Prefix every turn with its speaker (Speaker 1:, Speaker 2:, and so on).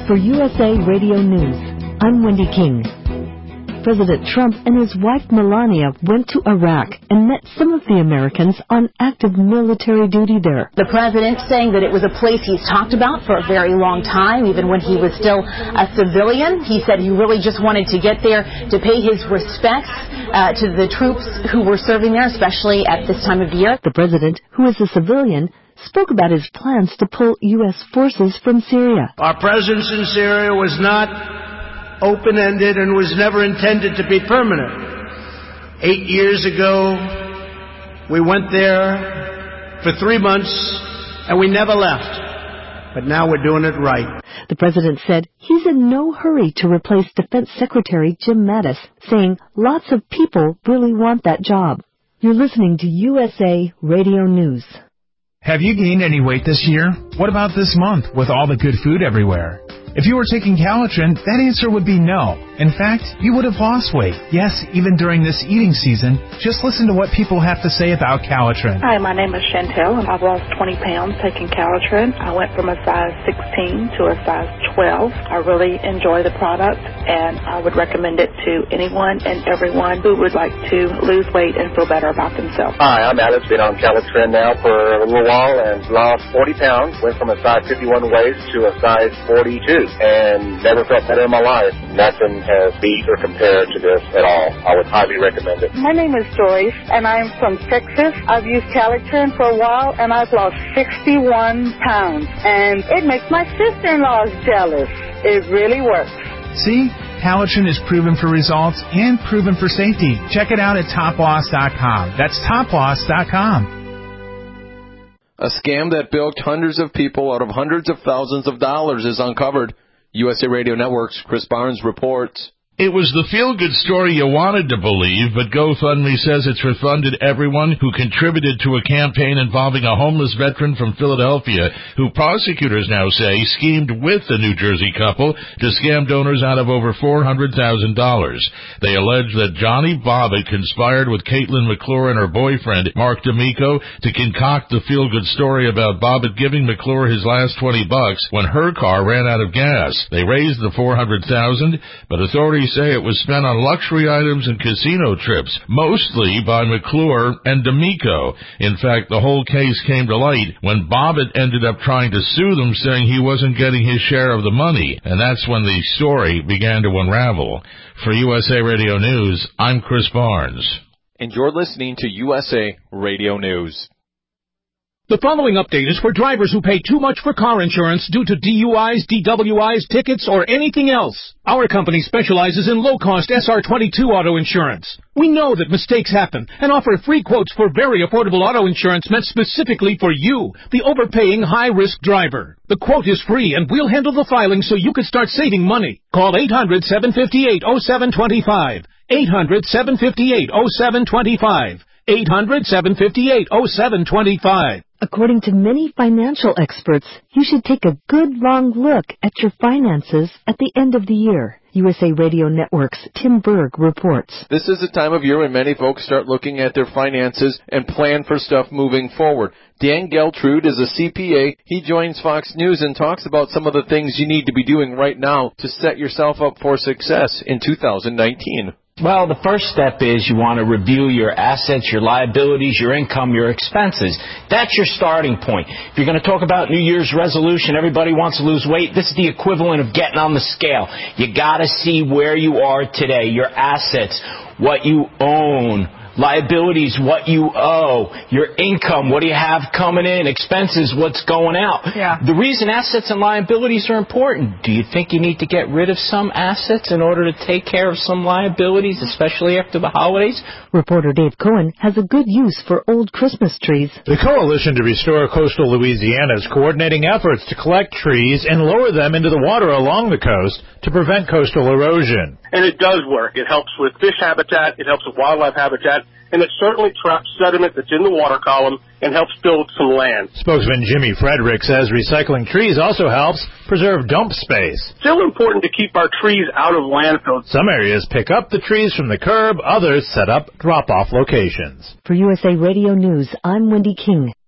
Speaker 1: For USA Radio News, I'm Wendy King. President Trump and his wife Melania went to Iraq and met some of the Americans on active military duty there.
Speaker 2: The president saying that it was a place he's talked about for a very long time, even when he was still a civilian. He said he really just wanted to get there to pay his respects to the troops who were serving there, especially at this time of year.
Speaker 1: The president, who is a civilian, spoke about his plans to pull U.S. forces from Syria.
Speaker 3: Our presence in Syria was not open-ended and was never intended to be permanent. 8 years ago, we went there for 3 months and we never left. But now we're doing it right.
Speaker 1: The president said he's in no hurry to replace Defense Secretary Jim Mattis, saying lots of people really want that job. You're listening to USA Radio News.
Speaker 4: Have you gained any weight this year? What about this month with all the good food everywhere? If you were taking Calitrin, that answer would be no. In fact, you would have lost weight. Yes, even during this eating season. Just listen to what people have to say about Calitrin.
Speaker 5: Hi, my name is Chantel, and I've lost 20 pounds taking Calitrin. I went from a size 16 to a size 12. I really enjoy the product, and I would recommend it to anyone and everyone who would like to lose weight and feel better about themselves.
Speaker 6: Hi, I'm Alex. Been on Calitrin now for a little while and lost 40 pounds. Went from a size 51 waist to a size 42. And never felt better in my life. Nothing has beat or compared to this at all. I would highly recommend it.
Speaker 7: My name is Joyce, and I'm from Texas. I've used Calitrin for a while, and I've lost 61 pounds. And it makes my sister-in-law jealous. It really works.
Speaker 4: See? Calitrin is proven for results and proven for safety. Check it out at toploss.com. That's toploss.com.
Speaker 8: A scam that bilked hundreds of people out of hundreds of thousands of dollars is uncovered. USA Radio Network's Chris Barnes reports.
Speaker 9: It was the feel-good story you wanted to believe, but GoFundMe says it's refunded everyone who contributed to a campaign involving a homeless veteran from Philadelphia who prosecutors now say schemed with the New Jersey couple to scam donors out of over $400,000. They allege that Johnny Bobbitt conspired with Caitlin McClure and her boyfriend, Mark D'Amico, to concoct the feel-good story about Bobbitt giving McClure his last $20 when her car ran out of gas. They raised the $400,000, but authorities say it was spent on luxury items and casino trips, mostly by McClure and D'Amico. In fact, the whole case came to light when Bobbitt ended up trying to sue them, saying he wasn't getting his share of the money, and that's when the story began to unravel. For USA Radio News, I'm Chris Barnes.
Speaker 8: And you're listening to USA Radio News.
Speaker 10: The following update is for drivers who pay too much for car insurance due to DUIs, DWIs, tickets, or anything else. Our company specializes in low-cost SR22 auto insurance. We know that mistakes happen and offer free quotes for very affordable auto insurance meant specifically for you, the overpaying high-risk driver. The quote is free, and we'll handle the filing so you can start saving money. Call 800-758-0725. 800-758-0725. 800-758-0725.
Speaker 1: According to many financial experts, you should take a good long look at your finances at the end of the year. USA Radio Network's Tim Berg reports.
Speaker 8: This is the time of year when many folks start looking at their finances and plan for stuff moving forward. Dan Geltrude is a CPA. He joins Fox News and talks about some of the things you need to be doing right now to set yourself up for success in 2019.
Speaker 11: Well, the first step is you want to review your assets, your liabilities, your income, your expenses. That's your starting point. If you're going to talk about New Year's resolution, everybody wants to lose weight, this is the equivalent of getting on the scale. You got to see where you are today, your assets, what you own, liabilities, what you owe, your income, what do you have coming in, expenses, what's going out.
Speaker 12: Yeah.
Speaker 11: The reason assets and liabilities are important, do you think you need to get rid of some assets in order to take care of some liabilities, especially after the holidays?
Speaker 1: Reporter Dave Cohen has a good use for old Christmas trees.
Speaker 13: The Coalition to Restore Coastal Louisiana is coordinating efforts to collect trees and lower them into the water along the coast to prevent coastal erosion.
Speaker 14: And it does work. It helps with fish habitat, it helps with wildlife habitat, and it certainly traps sediment that's in the water column and helps build some land.
Speaker 13: Spokesman Jimmy Frederick says recycling trees also helps preserve dump space.
Speaker 14: Still important to keep our trees out of landfills.
Speaker 13: Some areas pick up the trees from the curb, others set up drop-off locations.
Speaker 1: For USA Radio News, I'm Wendy King.